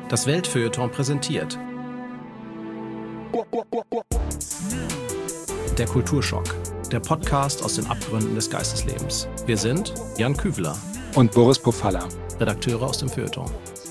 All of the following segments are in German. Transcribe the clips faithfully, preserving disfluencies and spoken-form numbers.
Das Weltfeuilleton präsentiert. Der Kulturschock, der Podcast aus den Abgründen des Geisteslebens. Wir sind Jan Küveler und Boris Pofalla, Redakteure aus dem Feuilleton.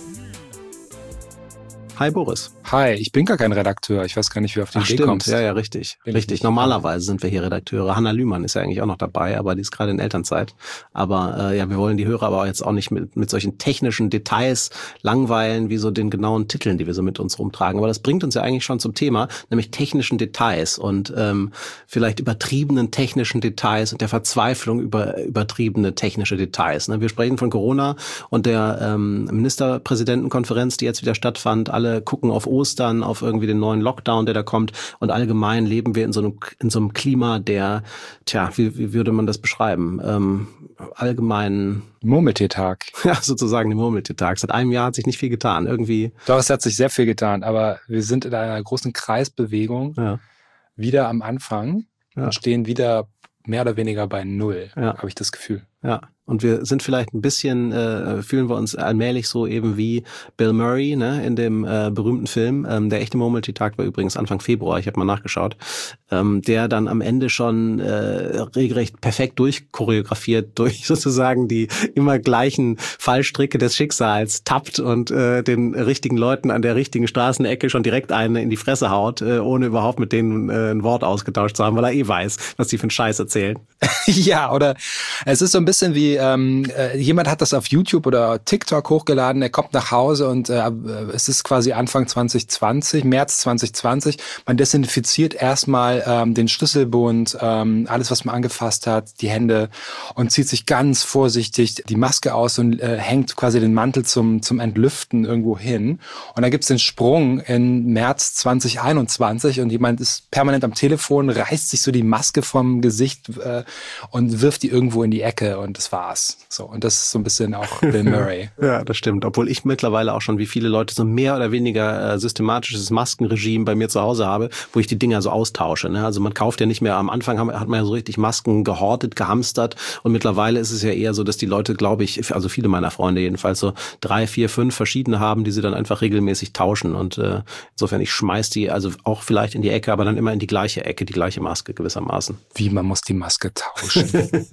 Hi Boris. Hi, ich bin gar kein Redakteur. Ich weiß gar nicht, wie du auf die Ach, Idee stimmt. kommst. Ja, ja, richtig. Bin richtig. Normalerweise sind wir hier Redakteure. Hanna Lühmann ist ja eigentlich auch noch dabei, aber die ist gerade in Elternzeit. Aber äh, ja, wir wollen die Hörer aber jetzt auch nicht mit, mit solchen technischen Details langweilen, wie so den genauen Titeln, die wir so mit uns rumtragen. Aber das bringt uns ja eigentlich schon zum Thema, nämlich technischen Details und ähm, vielleicht übertriebenen technischen Details und der Verzweiflung über übertriebene technische Details. Ne? Wir sprechen von Corona und der ähm, Ministerpräsidentenkonferenz, die jetzt wieder stattfand. Alle gucken auf Ostern, auf irgendwie den neuen Lockdown, der da kommt. Und allgemein leben wir in so einem, in so einem Klima, der, tja, wie, wie würde man das beschreiben? Ähm, allgemein Murmeltiertag. Ja, sozusagen der Murmeltiertag. Seit einem Jahr hat sich nicht viel getan. Irgendwie. Doch, es hat sich sehr viel getan, aber wir sind in einer großen Kreisbewegung ja. wieder am Anfang ja. und stehen wieder mehr oder weniger bei Null, ja. habe ich das Gefühl. Ja, und wir sind vielleicht ein bisschen, äh, fühlen wir uns allmählich so eben wie Bill Murray, ne, in dem äh, berühmten Film. Ähm, der echte Murmeltiertag war übrigens Anfang Februar, ich habe mal nachgeschaut, ähm, der dann am Ende schon äh, regelrecht perfekt durchchoreografiert durch sozusagen die immer gleichen Fallstricke des Schicksals tappt und äh, den richtigen Leuten an der richtigen Straßenecke schon direkt eine in die Fresse haut, äh, ohne überhaupt mit denen äh, ein Wort ausgetauscht zu haben, weil er eh weiß, was die für einen Scheiß erzählen. Ja, oder es ist so ein bisschen wie, ähm, äh, jemand hat das auf YouTube oder TikTok hochgeladen, er kommt nach Hause und äh, es ist quasi Anfang zwanzig zwanzig, März zwanzig zwanzig, man desinfiziert erstmal ähm, den Schlüsselbund, ähm, alles, was man angefasst hat, die Hände und zieht sich ganz vorsichtig die Maske aus und äh, hängt quasi den Mantel zum, zum Entlüften irgendwo hin. Und dann gibt's den Sprung in März zwanzig einundzwanzig und jemand ist permanent am Telefon, reißt sich so die Maske vom Gesicht äh, und wirft die irgendwo in die Ecke und das war's. So, und das ist so ein bisschen auch Bill Murray. Ja, das stimmt. Obwohl ich mittlerweile auch schon wie viele Leute so mehr oder weniger äh, systematisches Maskenregime bei mir zu Hause habe, wo ich die Dinger so austausche. Ne? Also man kauft ja nicht mehr, am Anfang haben, hat man ja so richtig Masken gehortet, gehamstert und mittlerweile ist es ja eher so, dass die Leute, glaube ich, also viele meiner Freunde jedenfalls so drei, vier, fünf verschiedene haben, die sie dann einfach regelmäßig tauschen und äh, insofern ich schmeiß die also auch vielleicht in die Ecke, aber dann immer in die gleiche Ecke, die gleiche Maske gewissermaßen. Wie, man muss die Maske tauschen?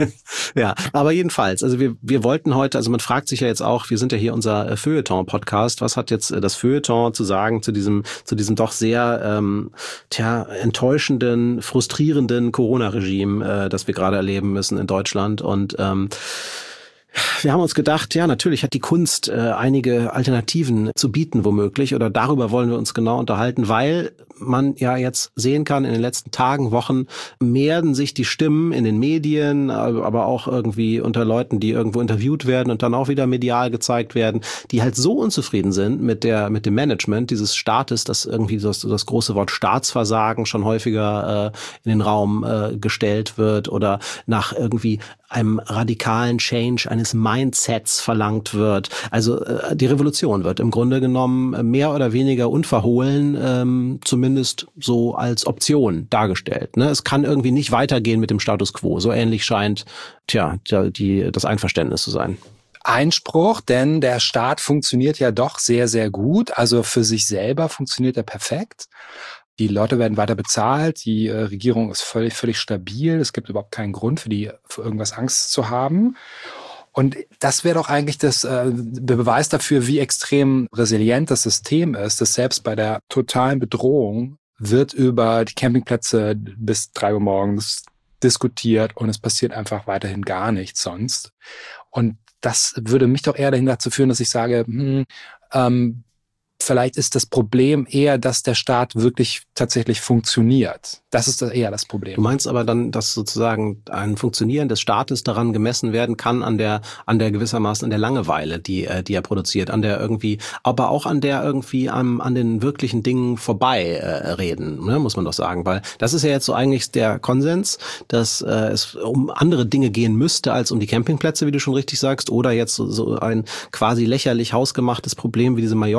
Ja, aber jedenfalls, also wir wir wollten heute, also man fragt sich ja jetzt auch, wir sind ja hier unser Feuilleton-Podcast, was hat jetzt das Feuilleton zu sagen zu diesem zu diesem doch sehr ähm, tja, enttäuschenden, frustrierenden Corona-Regime, äh, das wir gerade erleben müssen in Deutschland und ähm, wir haben uns gedacht, ja, natürlich hat die Kunst äh, einige Alternativen zu bieten womöglich oder darüber wollen wir uns genau unterhalten, weil man ja jetzt sehen kann, in den letzten Tagen, Wochen mehren sich die Stimmen in den Medien, aber auch irgendwie unter Leuten, die irgendwo interviewt werden und dann auch wieder medial gezeigt werden, die halt so unzufrieden sind mit der mit dem Management dieses Staates, dass irgendwie das, das große Wort Staatsversagen schon häufiger äh, in den Raum äh, gestellt wird oder nach irgendwie einem radikalen Change eines Mindsets verlangt wird. Also äh, die Revolution wird im Grunde genommen mehr oder weniger unverhohlen, ähm, zumindest so als Option dargestellt. Ne? Es kann irgendwie nicht weitergehen mit dem Status quo. So ähnlich scheint tja, die, das Einverständnis zu sein. Einspruch, denn der Staat funktioniert ja doch sehr, sehr gut. Also für sich selber funktioniert er perfekt. Die Leute werden weiter bezahlt, die äh, Regierung ist völlig, völlig stabil. Es gibt überhaupt keinen Grund für die, für irgendwas Angst zu haben. Und das wäre doch eigentlich das äh, Beweis dafür, wie extrem resilient das System ist, dass selbst bei der totalen Bedrohung wird über die Campingplätze bis drei Uhr morgens diskutiert und es passiert einfach weiterhin gar nichts sonst. Und das würde mich doch eher dahin dazu führen, dass ich sage, hm, ähm, vielleicht ist das Problem eher, dass der Staat wirklich tatsächlich funktioniert. Das ist eher das Problem. Du meinst aber dann, dass sozusagen ein Funktionieren des Staates daran gemessen werden kann an der, an der gewissermaßen an der Langeweile, die, die er produziert, an der irgendwie, aber auch an der irgendwie am, an den wirklichen Dingen vorbei äh, reden, ne, muss man doch sagen, weil das ist ja jetzt so eigentlich der Konsens, dass äh, es um andere Dinge gehen müsste als um die Campingplätze, wie du schon richtig sagst, oder jetzt so, so ein quasi lächerlich hausgemachtes Problem wie diese Mallorca-Urlaub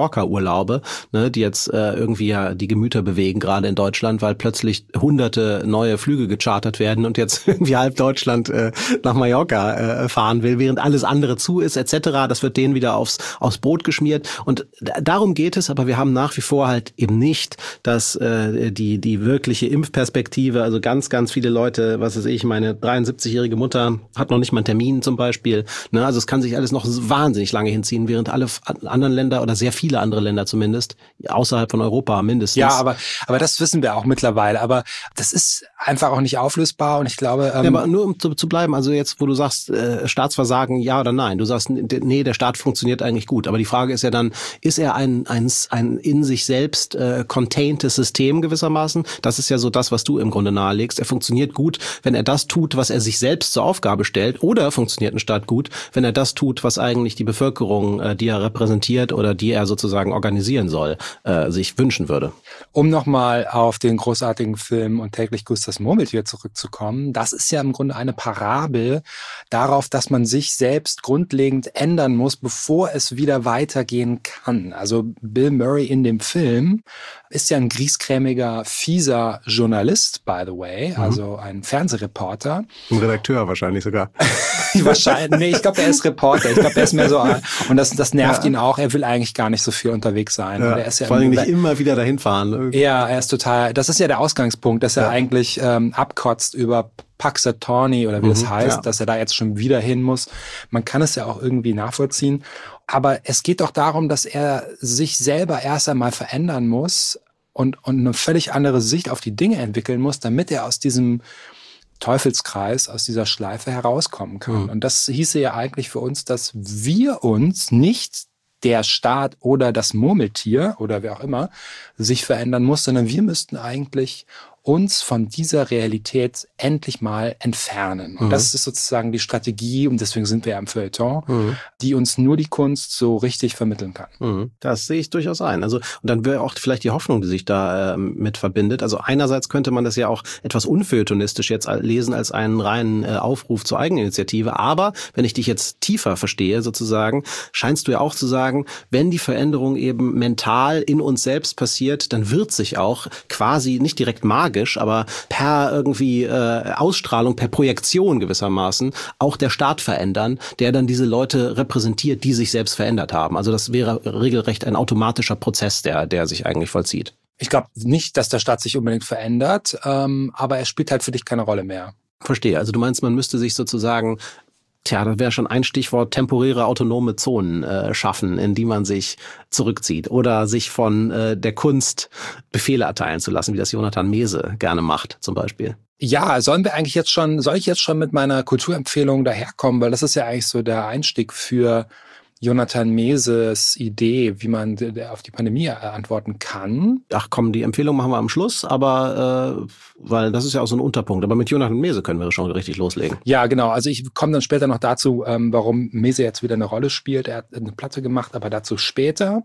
Amoklaube, ne, die jetzt äh, irgendwie ja die Gemüter bewegen, gerade in Deutschland, weil plötzlich hunderte neue Flüge gechartert werden und jetzt irgendwie halb Deutschland äh, nach Mallorca äh, fahren will, während alles andere zu ist, et cetera. Das wird denen wieder aufs, aufs Brot geschmiert. Und d- darum geht es, aber wir haben nach wie vor halt eben nicht, dass äh, die, die wirkliche Impfperspektive, also ganz, ganz viele Leute, was weiß ich, meine dreiundsiebzigjährige Mutter hat noch nicht mal einen Termin zum Beispiel. Ne? Also es kann sich alles noch wahnsinnig lange hinziehen, während alle anderen Länder oder sehr viele andere Länder zumindest, außerhalb von Europa mindestens. Ja, aber, aber das wissen wir auch mittlerweile. Aber das ist einfach auch nicht auflösbar und ich glaube... Ähm ja, aber nur um zu, zu bleiben, also jetzt, wo du sagst, äh, Staatsversagen, ja oder nein, du sagst, nee, der Staat funktioniert eigentlich gut. Aber die Frage ist ja dann, ist er ein, ein, ein in sich selbst äh, containtes System gewissermaßen? Das ist ja so das, was du im Grunde nahelegst. Er funktioniert gut, wenn er das tut, was er sich selbst zur Aufgabe stellt, oder funktioniert ein Staat gut, wenn er das tut, was eigentlich die Bevölkerung, äh, die er repräsentiert oder die er sozusagen organisieren soll, äh, sich wünschen würde. Um nochmal auf den großartigen Film Und täglich grüßt das Murmeltier zurückzukommen, das ist ja im Grunde eine Parabel darauf, dass man sich selbst grundlegend ändern muss, bevor es wieder weitergehen kann. Also Bill Murray in dem Film ist ja ein griesgrämiger, fieser Journalist, by the way, mhm. also ein Fernsehreporter. Ein Redakteur wahrscheinlich sogar. Wahrscheinlich, nee, ich glaube, er ist Reporter. Ich glaube, er ist mehr so, und das, das nervt ja. ihn auch. Er will eigentlich gar nicht so viel unterwegs sein. Ja, und er ist ja vor allem nicht immer wieder dahin fahren. Ja, er ist total, das ist ja der Ausgangspunkt, dass er ja. eigentlich ähm, abkotzt über Puxatorney oder wie mhm, das heißt, ja. dass er da jetzt schon wieder hin muss. Man kann es ja auch irgendwie nachvollziehen. Aber es geht doch darum, dass er sich selber erst einmal verändern muss und, und eine völlig andere Sicht auf die Dinge entwickeln muss, damit er aus diesem Teufelskreis, aus dieser Schleife herauskommen kann. Mhm. Und das hieße ja eigentlich für uns, dass wir uns nicht der Staat oder das Murmeltier oder wer auch immer sich verändern muss, sondern wir müssten eigentlich uns von dieser Realität endlich mal entfernen. Und mhm. das ist sozusagen die Strategie, und deswegen sind wir ja im Feuilleton, mhm. die uns nur die Kunst so richtig vermitteln kann. Mhm. Das sehe ich durchaus ein. Also, und dann wäre auch vielleicht die Hoffnung, die sich da äh, mit verbindet. Also einerseits könnte man das ja auch etwas unfeuilletonistisch jetzt lesen als einen reinen äh, Aufruf zur Eigeninitiative. Aber wenn ich dich jetzt tiefer verstehe sozusagen, scheinst du ja auch zu sagen, wenn die Veränderung eben mental in uns selbst passiert, dann wird sich auch quasi nicht direkt magisch, aber per irgendwie äh, Ausstrahlung, per Projektion gewissermaßen auch der Staat verändern, der dann diese Leute repräsentiert, die sich selbst verändert haben. Also das wäre regelrecht ein automatischer Prozess, der, der sich eigentlich vollzieht. Ich glaube nicht, dass der Staat sich unbedingt verändert, ähm, aber er spielt halt für dich keine Rolle mehr. Verstehe. Also du meinst, man müsste sich sozusagen Tja, das wäre schon ein Stichwort, temporäre autonome Zonen äh, schaffen, in die man sich zurückzieht oder sich von äh, der Kunst Befehle erteilen zu lassen, wie das Jonathan Mese gerne macht zum Beispiel. Ja, sollen wir eigentlich jetzt schon, soll ich jetzt schon mit meiner Kulturempfehlung daherkommen, weil das ist ja eigentlich so der Einstieg für Jonathan Meses Idee, wie man auf die Pandemie antworten kann. Ach komm, die Empfehlung machen wir am Schluss, aber äh, weil das ist ja auch so ein Unterpunkt. Aber mit Jonathan Mese können wir schon richtig loslegen. Ja, genau. Also ich komme dann später noch dazu, ähm, warum Mese jetzt wieder eine Rolle spielt. Er hat eine Platte gemacht, aber dazu später.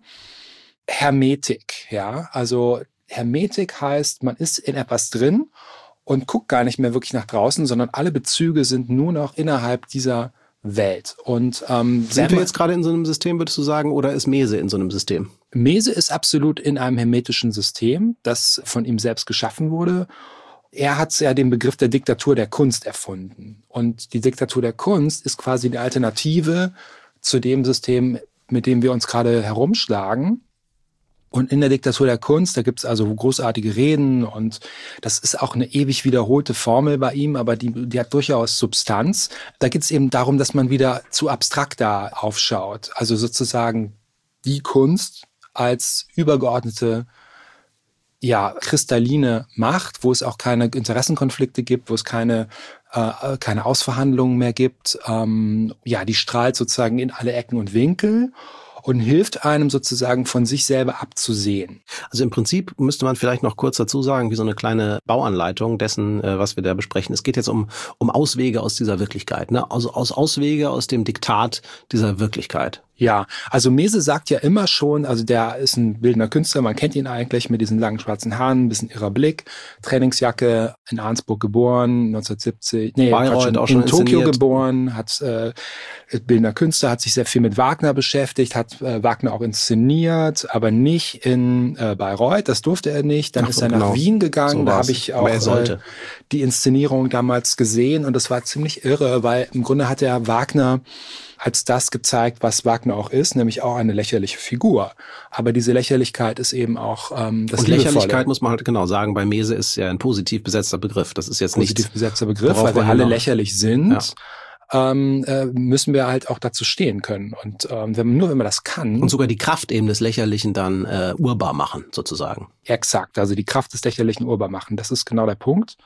Hermetik, ja. Also Hermetik heißt, man ist in etwas drin und guckt gar nicht mehr wirklich nach draußen, sondern alle Bezüge sind nur noch innerhalb dieser Welt. Und ähm, sind wir jetzt gerade in so einem System, würdest du sagen, oder ist Mese in so einem System? Mese ist absolut in einem hermetischen System, das von ihm selbst geschaffen wurde. Er hat ja den Begriff der Diktatur der Kunst erfunden. Und die Diktatur der Kunst ist quasi die Alternative zu dem System, mit dem wir uns gerade herumschlagen. Und in der Diktatur der Kunst, da gibt's also großartige Reden und das ist auch eine ewig wiederholte Formel bei ihm, aber die, die hat durchaus Substanz. Da geht's eben darum, dass man wieder zu abstrakt da aufschaut. Also sozusagen die Kunst als übergeordnete, ja, kristalline Macht, wo es auch keine Interessenkonflikte gibt, wo es keine, äh, keine Ausverhandlungen mehr gibt. Ähm, ja, die strahlt sozusagen in alle Ecken und Winkel und hilft einem sozusagen von sich selber abzusehen. Also im Prinzip müsste man vielleicht noch kurz dazu sagen, wie so eine kleine Bauanleitung dessen, was wir da besprechen. Es geht jetzt um um Auswege aus dieser Wirklichkeit, ne? Also aus Auswege aus dem Diktat dieser Wirklichkeit. Ja, also Mese sagt ja immer schon, also der ist ein bildender Künstler, man kennt ihn eigentlich mit diesen langen schwarzen Haaren, ein bisschen irrer Blick, Trainingsjacke, in Arnsburg geboren, neunzehnhundertsiebzig, nee, Bayreuth Quatsch, in, auch schon in Tokio inszeniert. geboren, hat äh, bildender Künstler, hat sich sehr viel mit Wagner beschäftigt, hat äh, Wagner auch inszeniert, aber nicht in äh, Bayreuth, das durfte er nicht. Dann Ach, ist er genau. nach Wien gegangen, So da war's. habe ich Aber auch er sollte. äh, die Inszenierung damals gesehen und das war ziemlich irre, weil im Grunde hat er Wagner als das gezeigt, was Wagner auch ist, nämlich auch eine lächerliche Figur. Aber diese Lächerlichkeit ist eben auch ähm, das Und Liebevolle. Lächerlichkeit muss man halt genau sagen, bei Mese ist ja ein positiv besetzter Begriff. Das ist jetzt Positiv nichts, besetzter Begriff, worauf weil wir wir alle hinaus- lächerlich sind. Ja. Ähm, äh, müssen wir halt auch dazu stehen können. Und ähm, wenn, nur wenn man das kann, Und sogar die Kraft eben des Lächerlichen dann äh, urbar machen, sozusagen. exakt, also die Kraft des Lächerlichen urbar machen, das ist genau der Punkt.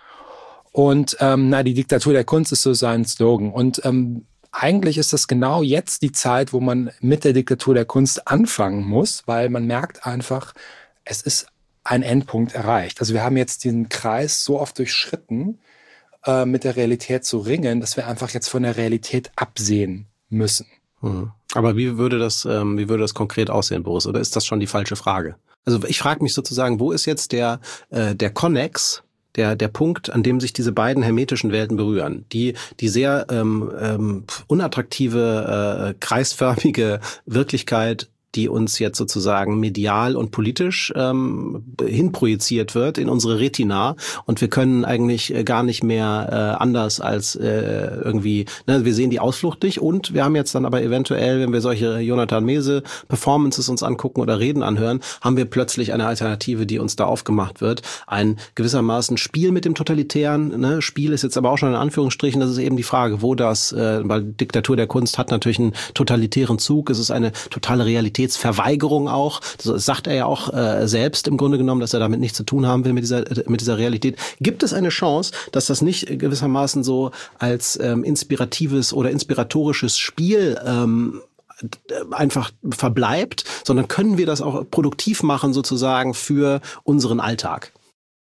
Und ähm, na, die Diktatur der Kunst ist so sein Slogan. Und ähm, eigentlich ist das genau jetzt die Zeit, wo man mit der Diktatur der Kunst anfangen muss, weil man merkt einfach, es ist ein Endpunkt erreicht. Also wir haben jetzt diesen Kreis so oft durchschritten, äh, mit der Realität zu ringen, dass wir einfach jetzt von der Realität absehen müssen. Hm. Aber wie würde das, ähm, wie würde das konkret aussehen, Boris? Oder ist das schon die falsche Frage? Also ich frage mich sozusagen, wo ist jetzt der äh, der Konnex? Der, der Punkt, an dem sich diese beiden hermetischen Welten berühren, die, die sehr ähm, ähm, unattraktive, äh, kreisförmige Wirklichkeit, die uns jetzt sozusagen medial und politisch ähm, hinprojiziert wird in unsere Retina und wir können eigentlich äh, gar nicht mehr äh, anders als äh, irgendwie, ne, wir sehen die Ausflucht nicht und wir haben jetzt dann aber eventuell, wenn wir solche Jonathan Mese Performances uns angucken oder Reden anhören, haben wir plötzlich eine Alternative, die uns da aufgemacht wird. Ein gewissermaßen Spiel mit dem Totalitären, ne? Spiel ist jetzt aber auch schon in Anführungsstrichen, das ist eben die Frage, wo das, äh, weil Diktatur der Kunst hat natürlich einen totalitären Zug, es ist eine totale Realität Verweigerung auch. Das sagt er ja auch äh, selbst im Grunde genommen, dass er damit nichts zu tun haben will mit dieser mit dieser Realität. Gibt es eine Chance, dass das nicht gewissermaßen so als ähm, inspiratives oder inspiratorisches Spiel ähm, einfach verbleibt, sondern können wir das auch produktiv machen sozusagen für unseren Alltag?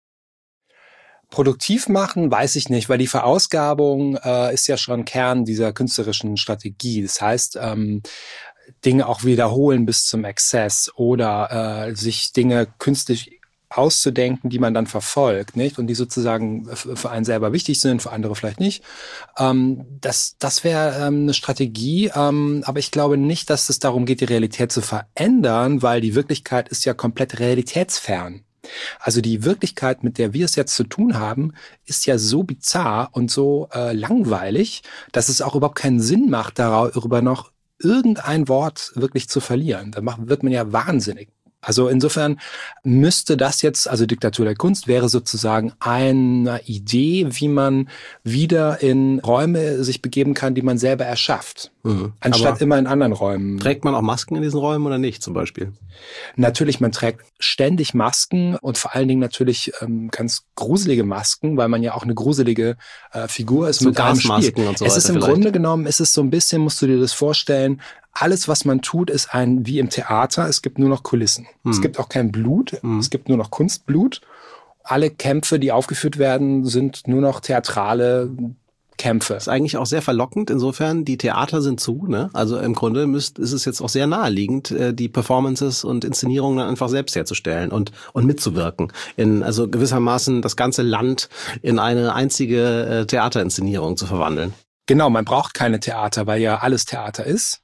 Produktiv machen, weiß ich nicht, weil die Verausgabung äh, ist ja schon Kern dieser künstlerischen Strategie. Das heißt, ähm, Dinge auch wiederholen bis zum Exzess oder äh, sich Dinge künstlich auszudenken, die man dann verfolgt, nicht? Und die sozusagen für einen selber wichtig sind, für andere vielleicht nicht. Ähm, das das wäre ähm, eine Strategie, ähm, aber ich glaube nicht, dass es darum geht, die Realität zu verändern, weil die Wirklichkeit ist ja komplett realitätsfern. Also die Wirklichkeit, mit der wir es jetzt zu tun haben, ist ja so bizarr und so äh, langweilig, dass es auch überhaupt keinen Sinn macht, darüber noch irgendein Wort wirklich zu verlieren. Da macht, wird man ja wahnsinnig. Also insofern müsste das jetzt, also Diktatur der Kunst wäre sozusagen eine Idee, wie man wieder in Räume sich begeben kann, die man selber erschafft. Mhm. Anstatt Aber immer in anderen Räumen. Trägt man auch Masken in diesen Räumen oder nicht zum Beispiel? Natürlich, man trägt ständig Masken und vor allen Dingen natürlich ähm, ganz gruselige Masken, weil man ja auch eine gruselige äh, Figur ist. So mit einem Spiel. Gasmasken und so weiter. Es ist im vielleicht. Grunde genommen, ist es so ein bisschen, musst du dir das vorstellen, alles, was man tut, ist ein wie im Theater. Es gibt nur noch Kulissen. Hm. Es gibt auch kein Blut. Hm. Es gibt nur noch Kunstblut. Alle Kämpfe, die aufgeführt werden, sind nur noch theatrale Kämpfe. Das ist eigentlich auch sehr verlockend. Insofern, die Theater sind zu. Ne? Also im Grunde müsst, ist es jetzt auch sehr naheliegend, die Performances und Inszenierungen dann einfach selbst herzustellen und, und mitzuwirken. In, also gewissermaßen das ganze Land in eine einzige Theaterinszenierung zu verwandeln. Genau, man braucht keine Theater, weil ja alles Theater ist.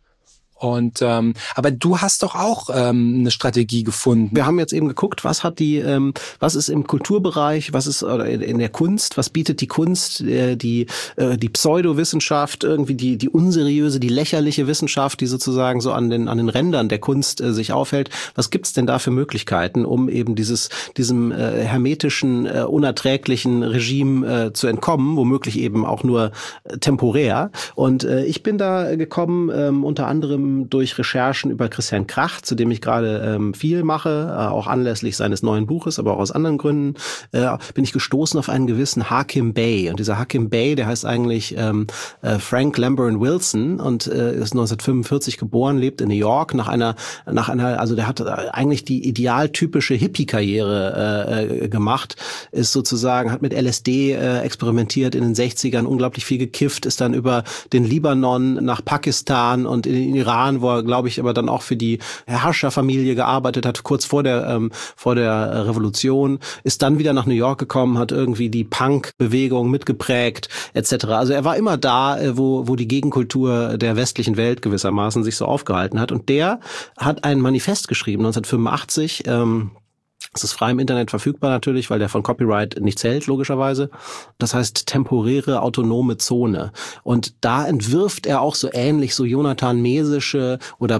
Und ähm, aber du hast doch auch ähm, eine Strategie gefunden. Wir haben jetzt eben geguckt, was hat die, ähm, was ist im Kulturbereich, was ist oder in, in der Kunst, was bietet die Kunst, äh, die äh, die Pseudowissenschaft, irgendwie die die unseriöse, die lächerliche Wissenschaft, die sozusagen so an den an den Rändern der Kunst äh, sich aufhält. Was gibt's denn da für Möglichkeiten, um eben dieses diesem äh, hermetischen, äh, unerträglichen Regime äh, zu entkommen, womöglich eben auch nur äh, temporär? Und äh, ich bin da gekommen, ähm, unter anderem durch Recherchen über Christian Krach, zu dem ich gerade ähm, viel mache, äh, auch anlässlich seines neuen Buches, aber auch aus anderen Gründen, äh, bin ich gestoßen auf einen gewissen Hakim Bey. Und dieser Hakim Bey, der heißt eigentlich ähm, äh, Frank Lamborn Wilson und äh, ist neunzehnhundertfünfundvierzig geboren, lebt in New York nach einer, nach einer, also der hat eigentlich die idealtypische Hippie-Karriere äh, gemacht, ist sozusagen, hat mit L S D äh, experimentiert in den sechzigern, unglaublich viel gekifft, ist dann über den Libanon nach Pakistan und in den Irak Iran, wo er, glaube ich, aber dann auch für die Herrscherfamilie gearbeitet hat, kurz vor der ähm, vor der Revolution, ist dann wieder nach New York gekommen, hat irgendwie die Punk-Bewegung mitgeprägt, et cetera. Also er war immer da, wo wo die Gegenkultur der westlichen Welt gewissermaßen sich so aufgehalten hat. Und der hat ein Manifest geschrieben, neunzehnhundertfünfundachtzig, ähm, es ist frei im Internet verfügbar natürlich, weil der von Copyright nichts hält, logischerweise. Das heißt temporäre autonome Zone. Und da entwirft er auch so ähnlich so Jonathan-Mesische oder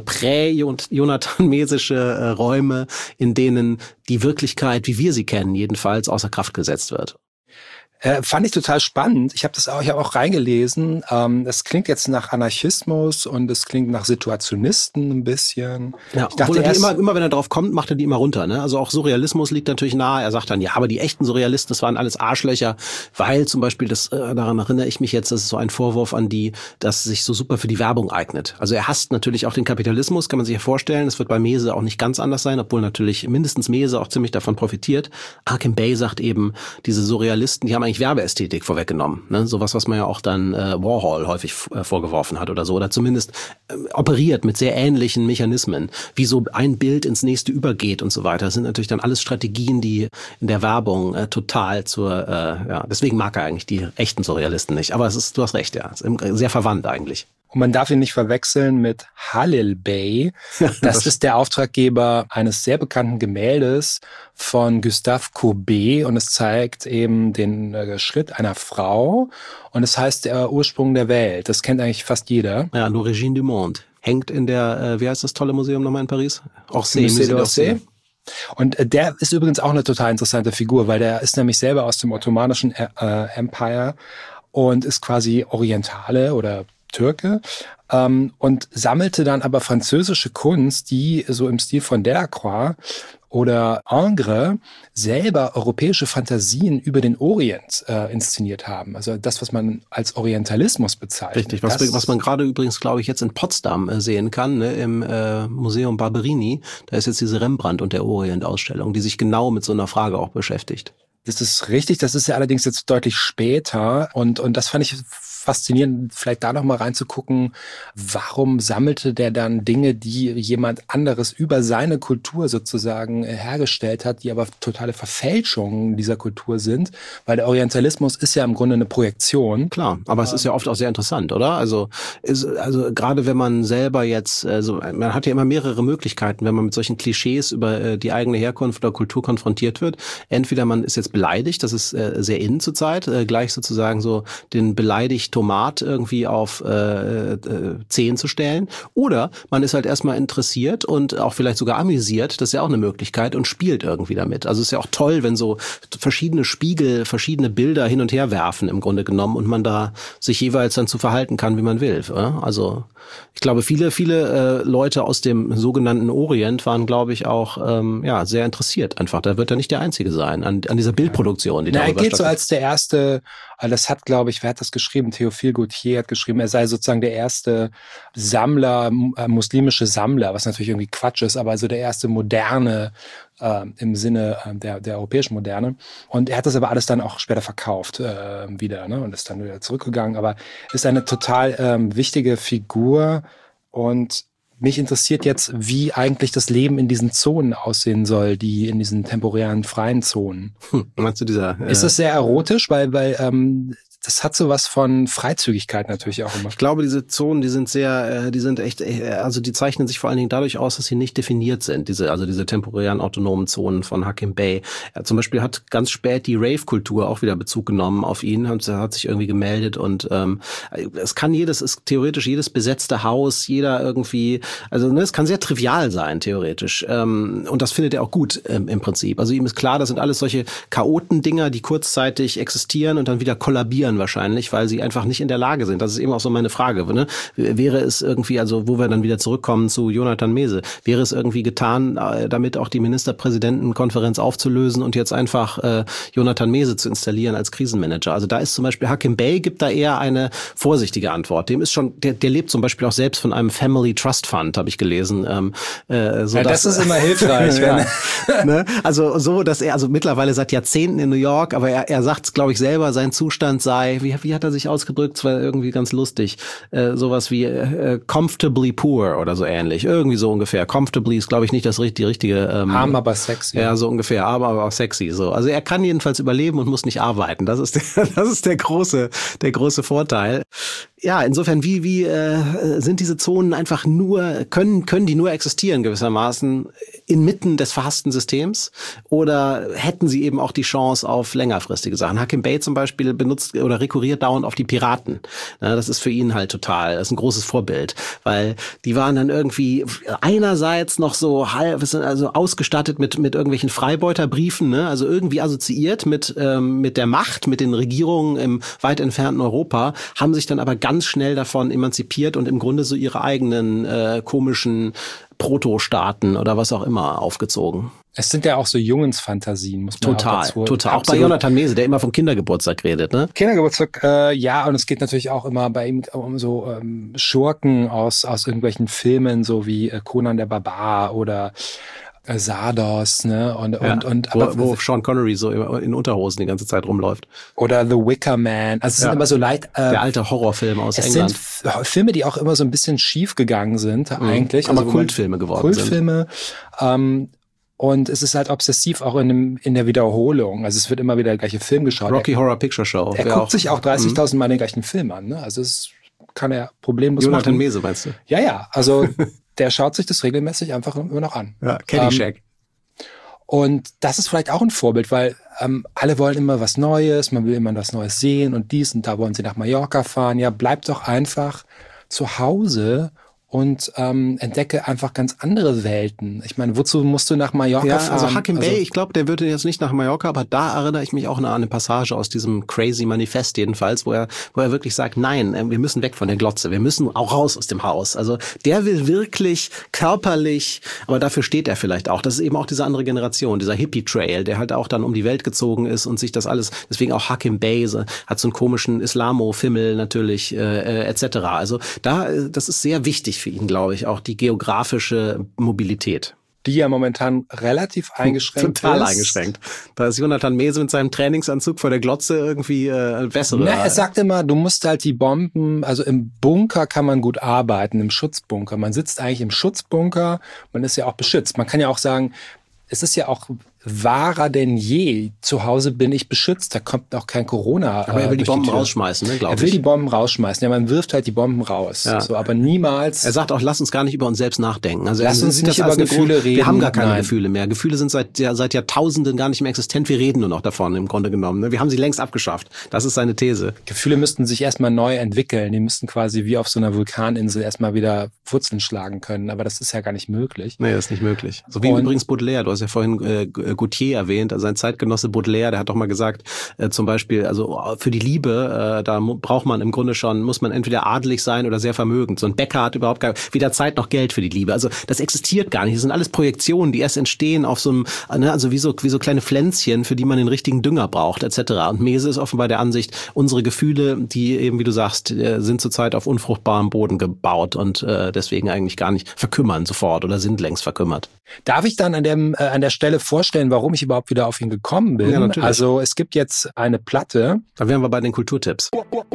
prä-Jonathan-Mesische äh, Räume, in denen die Wirklichkeit, wie wir sie kennen, jedenfalls außer Kraft gesetzt wird. Äh, fand ich total spannend. Ich habe das auch, ich habe auch reingelesen. Ähm, das klingt jetzt nach Anarchismus und es klingt nach Situationisten ein bisschen. Ja, ich dachte er erst, immer, immer wenn er drauf kommt, macht er die immer runter. Ne? Also auch Surrealismus liegt natürlich nahe. Er sagt dann, ja, aber die echten Surrealisten, das waren alles Arschlöcher, weil zum Beispiel, das äh, daran erinnere ich mich jetzt, das ist so ein Vorwurf an die, dass sich so super für die Werbung eignet. Also er hasst natürlich auch den Kapitalismus, kann man sich ja vorstellen. Das wird bei Mese auch nicht ganz anders sein, obwohl natürlich mindestens Mese auch ziemlich davon profitiert. Hakim Bey sagt eben, diese Surrealisten, die haben eigentlich Werbeästhetik vorweggenommen. Ne? Sowas, was man ja auch dann äh, Warhol häufig äh, vorgeworfen hat oder so. Oder zumindest äh, operiert mit sehr ähnlichen Mechanismen, wie so ein Bild ins nächste übergeht und so weiter. Das sind natürlich dann alles Strategien, die in der Werbung äh, total zur, äh, ja, deswegen mag er eigentlich die echten Surrealisten nicht. Aber es ist, du hast recht, ja, ist sehr verwandt eigentlich. Und man darf ihn nicht verwechseln mit Halil Bey. Das ist der Auftraggeber eines sehr bekannten Gemäldes von Gustave Courbet und es zeigt eben den äh, Schritt einer Frau und es heißt der Ursprung der Welt. Das kennt eigentlich fast jeder. Ja, L'Origine du Monde. Hängt in der, äh, wie heißt das tolle Museum nochmal in Paris? Orsay, Musée d'Orsay. Und äh, der ist übrigens auch eine total interessante Figur, weil der ist nämlich selber aus dem Ottomanischen äh, Empire und ist quasi Orientale oder Türke ähm, und sammelte dann aber französische Kunst, die so im Stil von Delacroix oder Ingres selber europäische Fantasien über den Orient äh, inszeniert haben. Also das, was man als Orientalismus bezeichnet. Richtig, was, was man gerade übrigens, glaube ich, jetzt in Potsdam äh, sehen kann, ne, im äh, Museum Barberini. Da ist jetzt diese Rembrandt- und der Orient-Ausstellung, die sich genau mit so einer Frage auch beschäftigt. Das ist richtig, das ist ja allerdings jetzt deutlich später und und das fand ich faszinierend, vielleicht da noch mal reinzugucken, warum sammelte der dann Dinge, die jemand anderes über seine Kultur sozusagen hergestellt hat, die aber totale Verfälschungen dieser Kultur sind, weil der Orientalismus ist ja im Grunde eine Projektion. Klar, aber ähm, es ist ja oft auch sehr interessant, oder? Also ist, also gerade wenn man selber jetzt, also man hat ja immer mehrere Möglichkeiten, wenn man mit solchen Klischees über äh, die eigene Herkunft oder Kultur konfrontiert wird. Entweder man ist jetzt beleidigt, das ist äh, sehr in zur Zeit, äh, gleich sozusagen so den beleidigt Tomat irgendwie auf äh, äh, zehn zu stellen. Oder man ist halt erstmal interessiert und auch vielleicht sogar amüsiert, das ist ja auch eine Möglichkeit, und spielt irgendwie damit. Also es ist ja auch toll, wenn so verschiedene Spiegel, verschiedene Bilder hin und her werfen im Grunde genommen und man da sich jeweils dann zu verhalten kann, wie man will. Oder? Also ich glaube, viele, viele äh, Leute aus dem sogenannten Orient waren, glaube ich, auch ähm, ja sehr interessiert einfach. Da wird er nicht der Einzige sein an, an dieser Bildproduktion, die Na, darüber er gilt so als der erste, das hat, glaube ich, wer hat das geschrieben? Theophile Gautier hat geschrieben, er sei sozusagen der erste Sammler, äh, muslimische Sammler, was natürlich irgendwie Quatsch ist, aber also der erste moderne äh, im Sinne äh, der, der europäischen Moderne. Und er hat das aber alles dann auch später verkauft äh, wieder, ne? Und ist dann wieder zurückgegangen. Aber ist eine total ähm, wichtige Figur und mich interessiert jetzt, wie eigentlich das Leben in diesen Zonen aussehen soll, die in diesen temporären freien Zonen. Hm, meinst du dieser? Äh Ist das sehr erotisch, weil weil ähm, das hat sowas von Freizügigkeit natürlich auch immer. Ich glaube, diese Zonen, die sind sehr, die sind echt, also die zeichnen sich vor allen Dingen dadurch aus, dass sie nicht definiert sind. Diese, also diese temporären autonomen Zonen von Hakim Bey. Er zum Beispiel hat ganz spät die Rave-Kultur auch wieder Bezug genommen auf ihn, hat, hat sich irgendwie gemeldet und ähm, es kann jedes, es ist theoretisch jedes besetzte Haus, jeder irgendwie, also ne, es kann sehr trivial sein theoretisch ähm, und das findet er auch gut ähm, im Prinzip. Also ihm ist klar, das sind alles solche Chaoten-Dinger, die kurzzeitig existieren und dann wieder kollabieren wahrscheinlich, weil sie einfach nicht in der Lage sind. Das ist eben auch so meine Frage. Ne? Wäre es irgendwie, also wo wir dann wieder zurückkommen zu Jonathan Mese, wäre es irgendwie getan, damit auch die Ministerpräsidentenkonferenz aufzulösen und jetzt einfach äh, Jonathan Mese zu installieren als Krisenmanager? Also da ist zum Beispiel Hakim Bey, gibt da eher eine vorsichtige Antwort. Dem ist schon, der, der lebt zum Beispiel auch selbst von einem Family Trust Fund, habe ich gelesen. Ähm, äh, so ja, dass, das ist immer hilfreich. ja, ne? Also so, dass er also mittlerweile seit Jahrzehnten in New York, aber er, er sagt, glaube ich, selber, sein Zustand sei bei, wie, wie hat er sich ausgedrückt? Es war irgendwie ganz lustig. Äh, sowas wie äh, comfortably poor oder so ähnlich. Irgendwie so ungefähr. Comfortably ist, glaube ich, nicht das die richtige. Ähm, arm, aber sexy. Ja, so ungefähr. Arm, aber auch sexy. So. Also er kann jedenfalls überleben und muss nicht arbeiten. Das ist der, das ist der große, der große Vorteil. Ja, insofern, wie, wie äh, sind diese Zonen einfach nur, können, können die nur existieren gewissermaßen inmitten des verhassten Systems? Oder hätten sie eben auch die Chance auf längerfristige Sachen? Hakim Bey zum Beispiel benutzt oder rekurriert dauernd auf die Piraten. Ja, das ist für ihn halt total, das ist ein großes Vorbild, weil die waren dann irgendwie einerseits noch so halb, also ausgestattet mit, mit irgendwelchen Freibeuterbriefen, ne? Also irgendwie assoziiert mit, ähm, mit der Macht, mit den Regierungen im weit entfernten Europa, haben sich dann aber ganz ganz schnell davon emanzipiert und im Grunde so ihre eigenen äh, komischen Protostaaten oder was auch immer aufgezogen. Es sind ja auch so Jungensfantasien, muss man total, auch dazu. Total, auch bei Jonathan Mese, der immer vom Kindergeburtstag redet, ne? Kindergeburtstag, äh, ja, und es geht natürlich auch immer bei ihm um so ähm, Schurken aus aus irgendwelchen Filmen, so wie äh, Conan der Barbar oder äh, Sardos, ne? Und ja, und und wo, aber, wo Sean Connery so in Unterhosen die ganze Zeit rumläuft. Oder The Wicker Man. Also es ja. sind immer so leid. Äh, der alte Horrorfilm aus es England. Es sind F- Filme, die auch immer so ein bisschen schief gegangen sind, mhm. eigentlich. Aber also, Kultfilme geworden Kultfilme, sind. Kultfilme. Ähm, Und es ist halt obsessiv auch in, dem, in der Wiederholung. Also es wird immer wieder der gleiche Film geschaut. Rocky er, Horror Picture Show. Er guckt auch, sich auch dreißigtausend Mal den gleichen Film an. Ne? Also es kann er problemlos machen. Jonathan Mese, meinst du? Ja, ja. Also der schaut sich das regelmäßig einfach immer noch an. Ja, Caddyshack. Ähm, und das ist vielleicht auch ein Vorbild, weil ähm, alle wollen immer was Neues, man will immer was Neues sehen und dies und da wollen sie nach Mallorca fahren. Ja, bleib doch einfach zu Hause und ähm, entdecke einfach ganz andere Welten. Ich meine, wozu musst du nach Mallorca ja, fahren? Also Hakim also, Bey, ich glaube, der würde jetzt nicht nach Mallorca, aber da erinnere ich mich auch an eine Passage aus diesem Crazy Manifest jedenfalls, wo er, wo er wirklich sagt, nein, wir müssen weg von der Glotze, wir müssen auch raus aus dem Haus. Also der will wirklich körperlich, aber dafür steht er vielleicht auch. Das ist eben auch diese andere Generation, dieser Hippie-Trail, der halt auch dann um die Welt gezogen ist und sich das alles, deswegen auch Hakim Bey hat so einen komischen Islamo-Fimmel natürlich äh, et cetera. Also da, das ist sehr wichtig für ihn, glaube ich, auch die geografische Mobilität. Die ja momentan relativ eingeschränkt Total ist. Total eingeschränkt. Da ist Jonathan Mese mit seinem Trainingsanzug vor der Glotze irgendwie äh, bessere. Na, er sagt immer, du musst halt die Bomben, also im Bunker kann man gut arbeiten, im Schutzbunker. Man sitzt eigentlich im Schutzbunker, man ist ja auch beschützt. Man kann ja auch sagen, es ist ja auch wahrer denn je. Zu Hause bin ich beschützt, da kommt auch kein Corona. Aber er will äh, die Bomben die rausschmeißen, ne, glaube ich. Er will die Bomben rausschmeißen. Ja, man wirft halt die Bomben raus. Ja. So, aber niemals. Er sagt auch, lass uns gar nicht über uns selbst nachdenken. Also lass uns nicht über Gefühle reden. Wir haben gar keine Nein. Gefühle mehr. Gefühle sind seit, ja, seit Jahrtausenden gar nicht mehr existent. Wir reden nur noch davon im Grunde genommen. Ne? Wir haben sie längst abgeschafft. Das ist seine These. Gefühle müssten sich erstmal neu entwickeln. Die müssten quasi wie auf so einer Vulkaninsel erstmal wieder Wurzeln schlagen können. Aber das ist ja gar nicht möglich. Nee, das ist nicht möglich. So wie Und übrigens Baudelaire. Du hast ja vorhin äh, Gautier erwähnt. Sein Zeitgenosse Baudelaire, der hat doch mal gesagt, äh, zum Beispiel, also für die Liebe, äh, da braucht man im Grunde schon, muss man entweder adelig sein oder sehr vermögend. So ein Bäcker hat überhaupt gar, weder Zeit noch Geld für die Liebe. Also das existiert gar nicht. Das sind alles Projektionen, die erst entstehen auf so einem, ne, also wie so, wie so kleine Pflänzchen, für die man den richtigen Dünger braucht, et cetera. Und Mese ist offenbar der Ansicht, unsere Gefühle, die eben, wie du sagst, sind zurzeit auf unfruchtbarem Boden gebaut und äh, deswegen eigentlich gar nicht verkümmern sofort oder sind längst verkümmert. Darf ich dann an, dem, äh, an der Stelle vorstellen, warum ich überhaupt wieder auf ihn gekommen bin? Ja, natürlich. Also es gibt jetzt eine Platte. Da wären wir bei den Kulturtipps.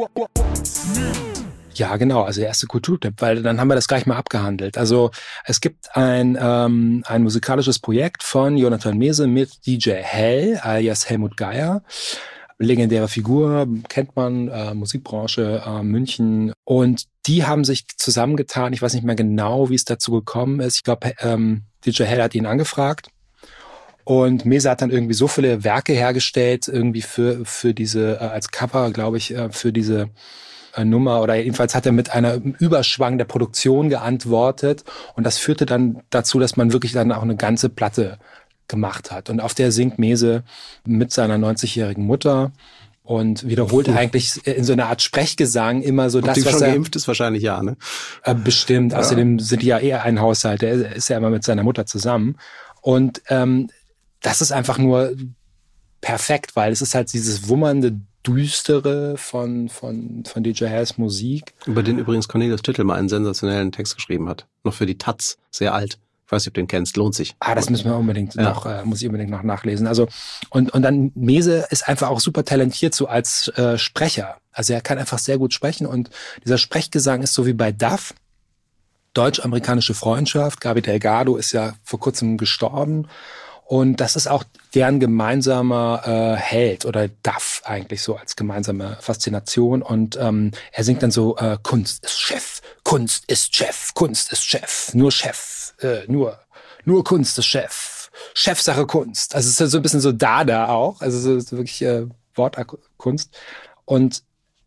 Ja, genau, also der erste Kulturtipp, weil dann haben wir das gleich mal abgehandelt. Also es gibt ein, ähm, ein musikalisches Projekt von Jonathan Mese mit D J Hell, alias Helmut Geier. Legendäre Figur, kennt man, äh, Musikbranche, äh, München. Und die haben sich zusammengetan. Ich weiß nicht mehr genau, wie es dazu gekommen ist. Ich glaube, ähm, D J Hell hat ihn angefragt. Und Mese hat dann irgendwie so viele Werke hergestellt, irgendwie für für diese, äh, als Cover, glaube ich, äh, für diese äh, Nummer. Oder jedenfalls hat er mit einer Überschwang der Produktion geantwortet. Und das führte dann dazu, dass man wirklich dann auch eine ganze Platte gemacht hat. Und auf der singt Mese mit seiner neunzigjährigen Mutter und wiederholt eigentlich in so einer Art Sprechgesang immer so Ob das, die was schon er... geimpft ist, wahrscheinlich ja, ne? Äh, bestimmt. Ja. Außerdem sind die ja eher ein Haushalt. Der ist ja immer mit seiner Mutter zusammen. Und ähm, das ist einfach nur perfekt, weil es ist halt dieses wummernde Düstere von, von, von D J Hells Musik. Über den übrigens Cornelius Tittel mal einen sensationellen Text geschrieben hat. Noch für die Taz, sehr alt. Ich weiß nicht, ob du den kennst, lohnt sich. Ah, das müssen wir unbedingt ja. noch, äh, muss ich unbedingt noch nachlesen. Also, und, und dann Mese ist einfach auch super talentiert so als äh, Sprecher. Also er kann einfach sehr gut sprechen und dieser Sprechgesang ist so wie bei Duff. Deutsch-amerikanische Freundschaft. Gaby Delgado ist ja vor kurzem gestorben. Und das ist auch deren gemeinsamer äh, Held oder Duff eigentlich so als gemeinsame Faszination. Und ähm, er singt dann so, äh, Kunst ist Chef, Kunst ist Chef, Kunst ist Chef, nur Chef, äh, nur, nur Kunst ist Chef, Chefsache Kunst. Also es ist ja so ein bisschen so Dada auch, also so, so wirklich äh, Wortkunst. Und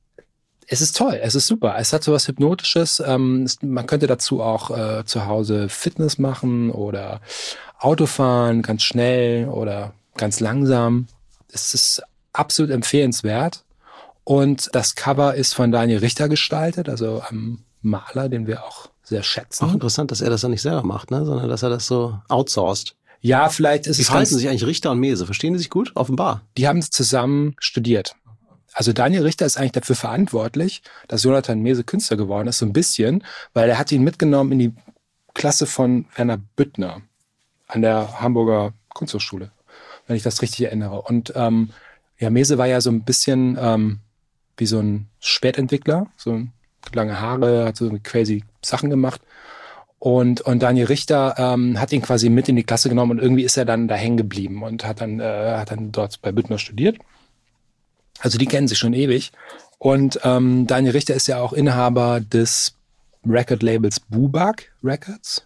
es ist toll, es ist super. Es hat so was Hypnotisches. Ähm, es, man könnte dazu auch äh, zu Hause Fitness machen oder Autofahren, ganz schnell oder ganz langsam. Es ist absolut empfehlenswert. Und das Cover ist von Daniel Richter gestaltet, also einem Maler, den wir auch sehr schätzen. Auch interessant, dass er das ja nicht selber macht, ne? Sondern dass er das so outsourced. Ja, vielleicht ist Wie es verhalten ganz, sich eigentlich Richter und Mese? Verstehen die sich gut? Offenbar. Die haben es zusammen studiert. Also Daniel Richter ist eigentlich dafür verantwortlich, dass Jonathan Mese Künstler geworden ist, so ein bisschen, weil er hat ihn mitgenommen in die Klasse von Werner Büttner an der Hamburger Kunsthochschule, wenn ich das richtig erinnere. Und ähm, ja, Mese war ja so ein bisschen ähm, wie so ein Spätentwickler, so lange Haare, hat so crazy Sachen gemacht. Und, und Daniel Richter ähm, hat ihn quasi mit in die Klasse genommen und irgendwie ist er dann da hängen geblieben und hat dann, äh, hat dann dort bei Büttner studiert. Also die kennen sich schon ewig. Und ähm, Daniel Richter ist ja auch Inhaber des Record-Labels Bubak Records.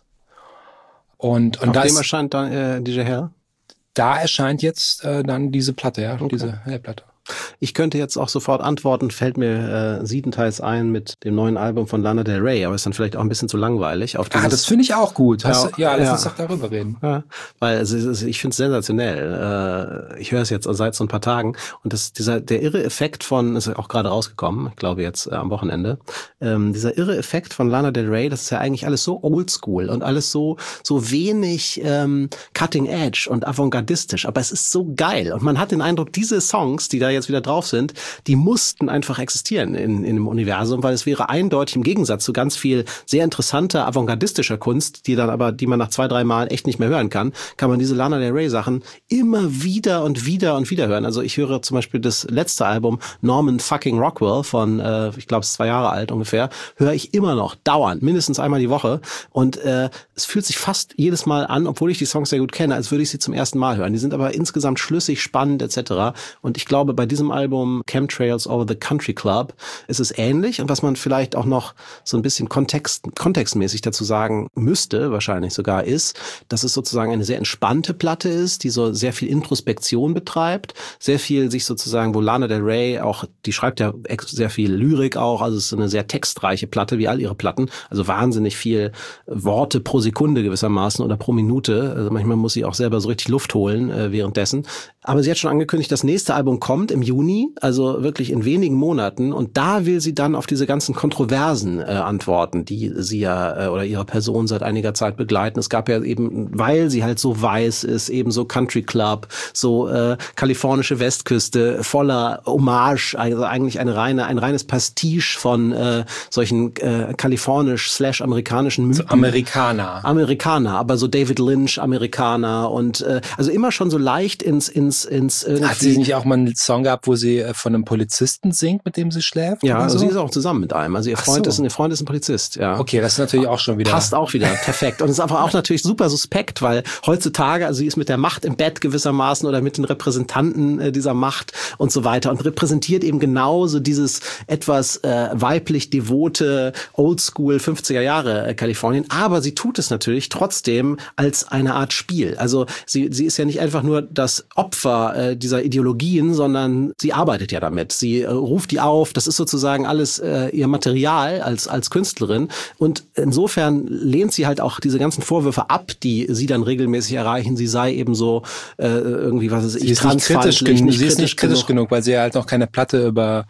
Und, und Auf das, dem erscheint dann äh, D J Hell? Da erscheint jetzt äh, dann diese Platte, ja, okay. diese Hellplatte. Ich könnte jetzt auch sofort antworten, fällt mir äh, siebenteils ein mit dem neuen Album von Lana Del Rey, aber ist dann vielleicht auch ein bisschen zu langweilig. Auf ah, das finde ich auch gut. Hast, ja, ja, lass ja. uns doch darüber reden. Ja, weil es ist, ich finde es sensationell. Äh, ich höre es jetzt seit so ein paar Tagen und das, dieser der irre Effekt von, ist auch gerade rausgekommen, ich glaube jetzt äh, am Wochenende, ähm, dieser irre Effekt von Lana Del Rey, das ist ja eigentlich alles so oldschool und alles so so wenig ähm, cutting edge und avantgardistisch, aber es ist so geil und man hat den Eindruck, diese Songs, die da jetzt wieder drauf sind, die mussten einfach existieren in, in dem Universum, weil es wäre eindeutig im Gegensatz zu ganz viel sehr interessanter, avantgardistischer Kunst, die dann aber, die man nach zwei, drei Mal echt nicht mehr hören kann, kann man diese Lana Del Rey Sachen immer wieder und wieder und wieder hören. Also ich höre zum Beispiel das letzte Album Norman fucking Rockwell von, äh, ich glaube, es ist zwei Jahre alt ungefähr, höre ich immer noch dauernd, mindestens einmal die Woche und äh, es fühlt sich fast jedes Mal an, obwohl ich die Songs sehr gut kenne, als würde ich sie zum ersten Mal hören. Die sind aber insgesamt schlüssig, spannend et cetera. Und ich glaube, bei diesem Album Chemtrails Over the Country Club ist es ähnlich. Und was man vielleicht auch noch so ein bisschen Kontext, kontextmäßig dazu sagen müsste, wahrscheinlich sogar, ist, dass es sozusagen eine sehr entspannte Platte ist, die so sehr viel Introspektion betreibt, sehr viel sich sozusagen, wo Lana Del Rey auch, die schreibt ja sehr viel Lyrik auch, also es ist eine sehr textreiche Platte, wie all ihre Platten, also wahnsinnig viel Worte pro Sekunde gewissermaßen oder pro Minute. Also manchmal muss sie auch selber so richtig Luft holen äh, währenddessen. Aber sie hat schon angekündigt, das nächste Album kommt im Juni, also wirklich in wenigen Monaten. Und da will sie dann auf diese ganzen Kontroversen äh, antworten, die sie ja äh, oder ihre Person seit einiger Zeit begleiten. Es gab ja eben, weil sie halt so weiß ist, eben so Country Club, so äh, kalifornische Westküste, voller Hommage, also eigentlich eine reine, ein reines Pastiche von äh, solchen äh, kalifornisch slash amerikanischen Mythen. So Amerikaner. Amerikaner, aber so David Lynch Amerikaner und äh, also immer schon so leicht ins ins ins irgendwie. Hat sie nicht auch mal einen Song gehabt, wo sie äh, von einem Polizisten singt, mit dem sie schläft? Ja, also so? sie ist auch zusammen mit einem. Also ihr Freund so. ist, ihr Freund ist ein Polizist, ja. Okay, das ist natürlich auch schon wieder. Passt auch wieder, perfekt. Und es ist aber auch natürlich super suspekt, weil heutzutage, also sie ist mit der Macht im Bett gewissermaßen oder mit den Repräsentanten äh, dieser Macht und so weiter und repräsentiert eben genauso dieses etwas äh, weiblich devote Oldschool fünfziger Jahre äh, Kalifornien. Aber sie tut es natürlich trotzdem als eine Art Spiel. Also sie, sie ist ja nicht einfach nur das Opfer äh, dieser Ideologien, sondern sie arbeitet ja damit. Sie äh, ruft die auf. Das ist sozusagen alles äh, ihr Material als als Künstlerin. Und insofern lehnt sie halt auch diese ganzen Vorwürfe ab, die sie dann regelmäßig erreichen. Sie sei eben so äh, irgendwie, was ist ich, transfeindlich. Sie ist nicht kritisch, nicht kritisch genug, genug, weil sie halt noch keine Platte über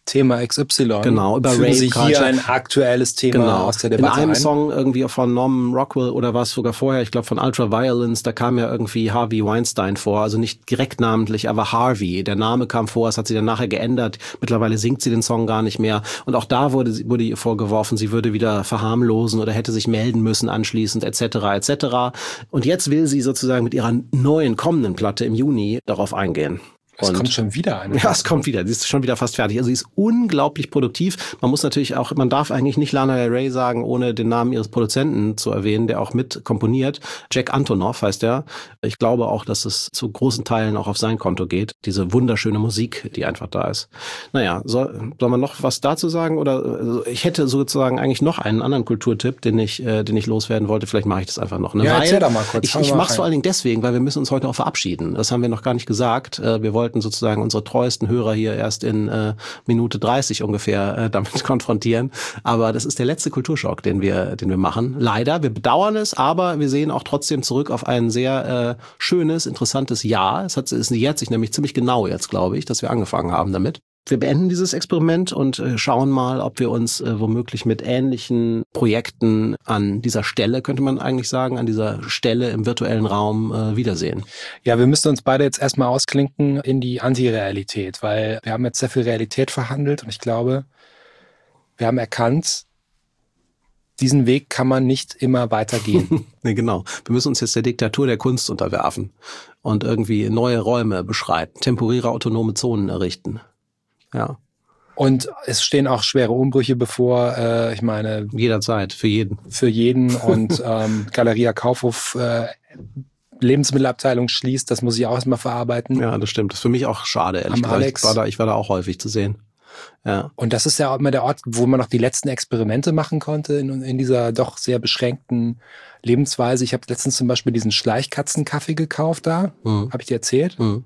Thema X Y. Genau, über Fügen Sie Rave hier Culture. ein aktuelles Thema Genau. aus der Debatte In einem ein. Song irgendwie von Norman Rockwell oder was sogar vorher, ich glaube von Ultraviolence, da kam ja irgendwie Harvey Weinstein vor, also nicht direkt namentlich, aber Harvey, der Name kam vor, es hat sie dann nachher geändert, mittlerweile singt sie den Song gar nicht mehr und auch da wurde, wurde ihr vorgeworfen, sie würde wieder verharmlosen oder hätte sich melden müssen anschließend et cetera et cetera. Und jetzt will sie sozusagen mit ihrer neuen kommenden Platte im Juni darauf eingehen. Es Und kommt schon wieder eine. Ja, es kommt wieder. Sie ist schon wieder fast fertig. Also sie ist unglaublich produktiv. Man muss natürlich auch, man darf eigentlich nicht Lana Del Rey sagen, ohne den Namen ihres Produzenten zu erwähnen, der auch mit komponiert. Jack Antonoff heißt er. Ich glaube auch, dass es zu großen Teilen auch auf sein Konto geht. Diese wunderschöne Musik, die einfach da ist. Naja, soll, soll man noch was dazu sagen? Oder also ich hätte sozusagen eigentlich noch einen anderen Kulturtipp, den ich, äh, den ich loswerden wollte. Vielleicht mache ich das einfach noch. Ne? Ja, weil erzähl doch mal kurz. Ich, ich mache es vor allen Dingen deswegen, weil wir müssen uns heute auch verabschieden. Das haben wir noch gar nicht gesagt. Wir wollten sozusagen unsere treuesten Hörer hier erst in äh, Minute dreißig ungefähr äh, damit konfrontieren. Aber das ist der letzte Kulturschock, den wir, den wir machen. Leider, wir bedauern es, aber wir sehen auch trotzdem zurück auf ein sehr äh, schönes, interessantes Jahr. Es hat, es jährt sich nämlich ziemlich genau jetzt, glaube ich, dass wir angefangen haben damit. Wir beenden dieses Experiment und äh, schauen mal, ob wir uns äh, womöglich mit ähnlichen Projekten an dieser Stelle, könnte man eigentlich sagen, an dieser Stelle im virtuellen Raum äh, wiedersehen. Ja, wir müssen uns beide jetzt erstmal ausklinken in die Antirealität, weil wir haben jetzt sehr viel Realität verhandelt und ich glaube, wir haben erkannt, diesen Weg kann man nicht immer weitergehen. Nee, genau. Wir müssen uns jetzt der Diktatur der Kunst unterwerfen und irgendwie neue Räume beschreiten, temporäre autonome Zonen errichten. Ja. Und es stehen auch schwere Umbrüche bevor, äh, ich meine... Jederzeit, für jeden. Für jeden und ähm, Galeria Kaufhof äh, Lebensmittelabteilung schließt, das muss ich auch erstmal verarbeiten. Ja, das stimmt. Das ist für mich auch schade, ehrlich Am gesagt. Alex. Ich war da, ich war da auch häufig zu sehen. Ja. Und das ist ja auch immer der Ort, wo man noch die letzten Experimente machen konnte in, in dieser doch sehr beschränkten Lebensweise. Ich habe letztens zum Beispiel diesen Schleichkatzenkaffee gekauft da. Mhm. Habe ich dir erzählt? Mhm.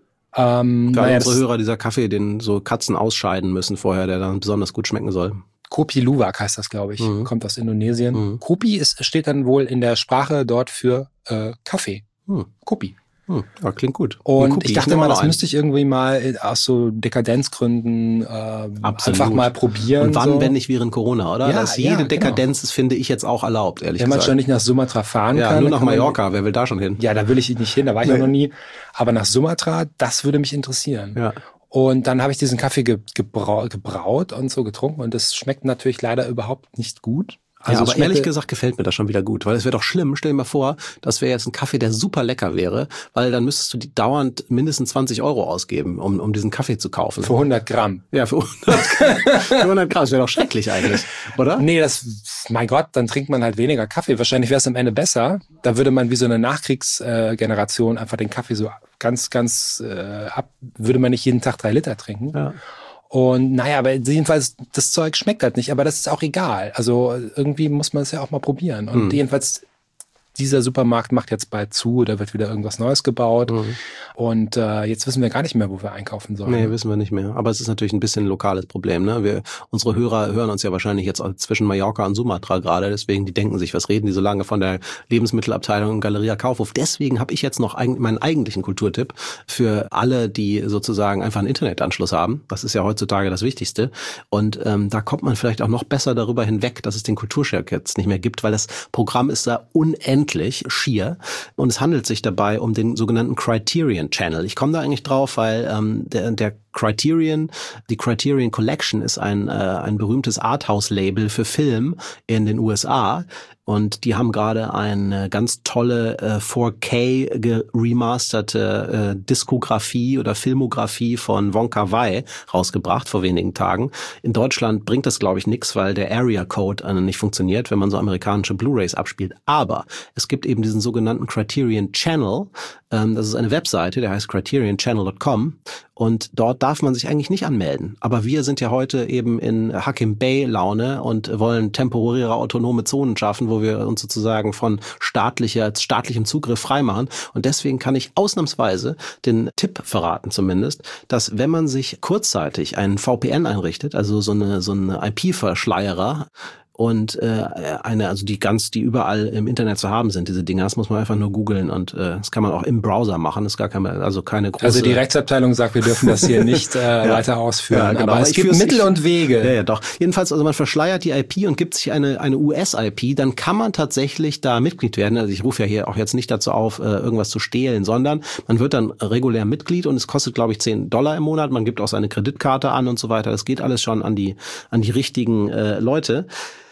Ähm, Für naja, unsere Hörer, dieser Kaffee, den so Katzen ausscheiden müssen vorher, der dann besonders gut schmecken soll. Kopi Luwak heißt das, glaube ich. Mhm. Kommt aus Indonesien. Mhm. Kopi ist, steht dann wohl in der Sprache dort für äh, Kaffee. Mhm. Kopi. Hm, ja, klingt gut. Und Kopi, ich dachte ich mal, das ein. müsste ich irgendwie mal aus so Dekadenzgründen äh, einfach mal probieren. Und wann, so. wenn nicht während Corona, oder? Ja, Dass jede ja, genau. Dekadenz ist, finde ich jetzt auch erlaubt, ehrlich wenn man gesagt. schon nicht nach Sumatra fahren ja, kann. nur nach kann man, Mallorca, wer will da schon hin? Ja, da will ich nicht hin, da war ich Nee. auch noch nie. Aber nach Sumatra, das würde mich interessieren. Ja. Und dann habe ich diesen Kaffee ge gebrau gebraut und so getrunken und das schmeckt natürlich leider überhaupt nicht gut. Also Also ja, aber ehrlich gesagt gefällt mir das schon wieder gut, weil es wäre doch schlimm, stell dir mal vor, das wäre jetzt ein Kaffee, der super lecker wäre, weil dann müsstest du die dauernd mindestens zwanzig Euro ausgeben, um, um diesen Kaffee zu kaufen. Für hundert Gramm. Ja, für hundert, für hundert Gramm, das wäre doch schrecklich eigentlich, oder? Nee, das, mein Gott, dann trinkt man halt weniger Kaffee. Wahrscheinlich wäre es am Ende besser. Da würde man wie so eine Nachkriegsgeneration einfach den Kaffee so ganz, ganz äh, ab, würde man nicht jeden Tag drei Liter trinken. Ja. Und naja, aber jedenfalls, das Zeug schmeckt halt nicht, aber das ist auch egal. Also irgendwie muss man es ja auch mal probieren. Und Mhm. jedenfalls, dieser Supermarkt macht jetzt bald zu, da wird wieder irgendwas Neues gebaut. Mhm. Und äh, jetzt wissen wir gar nicht mehr, wo wir einkaufen sollen. Nee, wissen wir nicht mehr. Aber es ist natürlich ein bisschen ein lokales Problem. Ne? Wir, unsere Hörer hören uns ja wahrscheinlich jetzt zwischen Mallorca und Sumatra gerade. Deswegen, die denken sich, was reden die so lange von der Lebensmittelabteilung im Galeria Kaufhof. Deswegen habe ich jetzt noch ein, meinen eigentlichen Kulturtipp für alle, die sozusagen einfach einen Internetanschluss haben. Das ist ja heutzutage das Wichtigste. Und ähm, da kommt man vielleicht auch noch besser darüber hinweg, dass es den Kulturcheck jetzt nicht mehr gibt, weil das Programm ist da unendlich schier. Und es handelt sich dabei um den sogenannten Criterion Channel. Ich komme da eigentlich drauf, weil ähm, der, der Criterion, die Criterion Collection ist ein, äh, ein berühmtes Arthouse-Label für Film in den U S A. Und die haben gerade eine ganz tolle äh, vier K geremasterte äh, Diskografie oder Filmografie von Wong Kar-wai rausgebracht vor wenigen Tagen. In Deutschland bringt das, glaube ich, nichts, weil der Area Code äh, nicht funktioniert, wenn man so amerikanische Blu-rays abspielt. Aber es gibt eben diesen sogenannten Criterion Channel. Ähm, das ist eine Webseite, der heißt criterion channel dot com. Und dort darf man sich eigentlich nicht anmelden. Aber wir sind ja heute eben in Hakim Bay-Laune und wollen temporäre autonome Zonen schaffen, wo wir uns sozusagen von staatlicher, staatlichem Zugriff freimachen. Und deswegen kann ich ausnahmsweise den Tipp verraten zumindest, dass wenn man sich kurzzeitig einen V P N einrichtet, also so eine, so eine I P-Verschleierer, und äh, eine, also die ganz, die überall im Internet zu haben sind, diese Dinger. Das muss man einfach nur googeln und äh, das kann man auch im Browser machen. Das ist gar keine, also keine große. Also die Rechtsabteilung sagt, wir dürfen das hier nicht äh, ja. weiter ausführen. Ja, genau. Aber es gibt Mittel und Wege. Ja, ja, doch. Jedenfalls, also man verschleiert die I P und gibt sich eine eine U S-I P, dann kann man tatsächlich da Mitglied werden. Also ich rufe ja hier auch jetzt nicht dazu auf, irgendwas zu stehlen, sondern man wird dann regulär Mitglied und es kostet, glaube ich, zehn Dollar im Monat. Man gibt auch seine Kreditkarte an und so weiter. Das geht alles schon an die an die richtigen äh, Leute.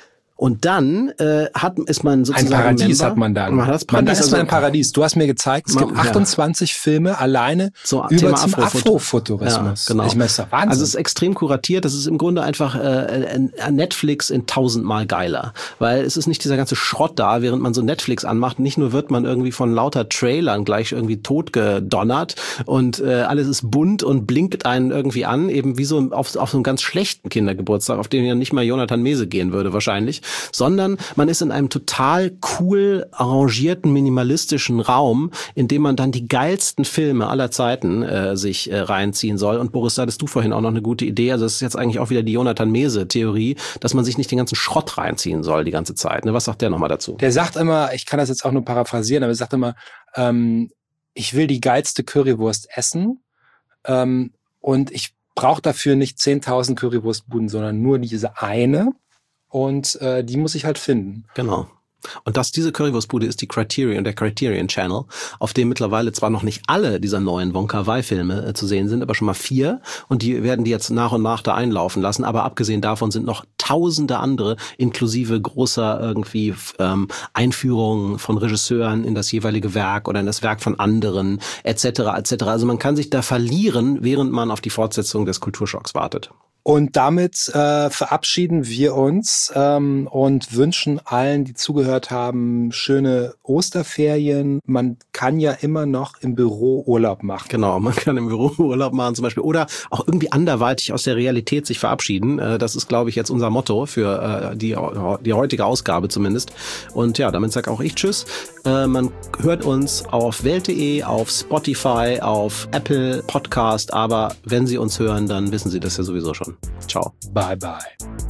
Und dann äh, hat ist man sozusagen ein Paradies Member. hat man dann. Man hat das Paradies, man, da ist also, man ein Paradies. Du hast mir gezeigt, es man, gibt achtundzwanzig ja. Filme alleine so, über Thema zum Afrofuturismus. Ja, genau. Ich meine, das ist Wahnsinn. Also es ist extrem kuratiert. Das ist im Grunde einfach äh, Netflix in tausendmal geiler, weil es ist nicht dieser ganze Schrott da, während man so Netflix anmacht. Nicht nur wird man irgendwie von lauter Trailern gleich irgendwie totgedonnert und äh, alles ist bunt und blinkt einen irgendwie an, eben wie so auf, auf so einem ganz schlechten Kindergeburtstag, auf den ja nicht mal Jonathan Mese gehen würde wahrscheinlich, sondern man ist in einem total cool arrangierten, minimalistischen Raum, in dem man dann die geilsten Filme aller Zeiten äh, sich äh, reinziehen soll. Und Boris, da hattest du vorhin auch noch eine gute Idee. Also das ist jetzt eigentlich auch wieder die Jonathan Mese-Theorie, dass man sich nicht den ganzen Schrott reinziehen soll die ganze Zeit. Ne? Was sagt der nochmal dazu? Der sagt immer, ich kann das jetzt auch nur paraphrasieren, aber er sagt immer, ähm, ich will die geilste Currywurst essen ähm, und ich brauche dafür nicht zehntausend Currywurstbuden, sondern nur diese eine. Und äh, die muss ich halt finden. Genau. Und das, diese Currywurstbude ist die Criterion, der Criterion Channel, auf dem mittlerweile zwar noch nicht alle dieser neuen Wong Kar-wai-Filme äh, zu sehen sind, aber schon mal vier. Und die werden die jetzt nach und nach da einlaufen lassen. Aber abgesehen davon sind noch tausende andere, inklusive großer irgendwie ähm, Einführungen von Regisseuren in das jeweilige Werk oder in das Werk von anderen, et cetera et cetera. Also man kann sich da verlieren, während man auf die Fortsetzung des Kulturschocks wartet. Und damit äh, verabschieden wir uns ähm, und wünschen allen, die zugehört haben, schöne Osterferien. Man kann ja immer noch im Büro Urlaub machen. Genau, man kann im Büro Urlaub machen zum Beispiel oder auch irgendwie anderweitig aus der Realität sich verabschieden. Äh, das ist, glaube ich, jetzt unser Motto für äh, die, die heutige Ausgabe zumindest. Und ja, damit sage auch ich Tschüss. Äh, man hört uns auf welt punkt de, auf Spotify, auf Apple Podcast. Aber wenn Sie uns hören, dann wissen Sie das ja sowieso schon. Ciao. Bye, bye.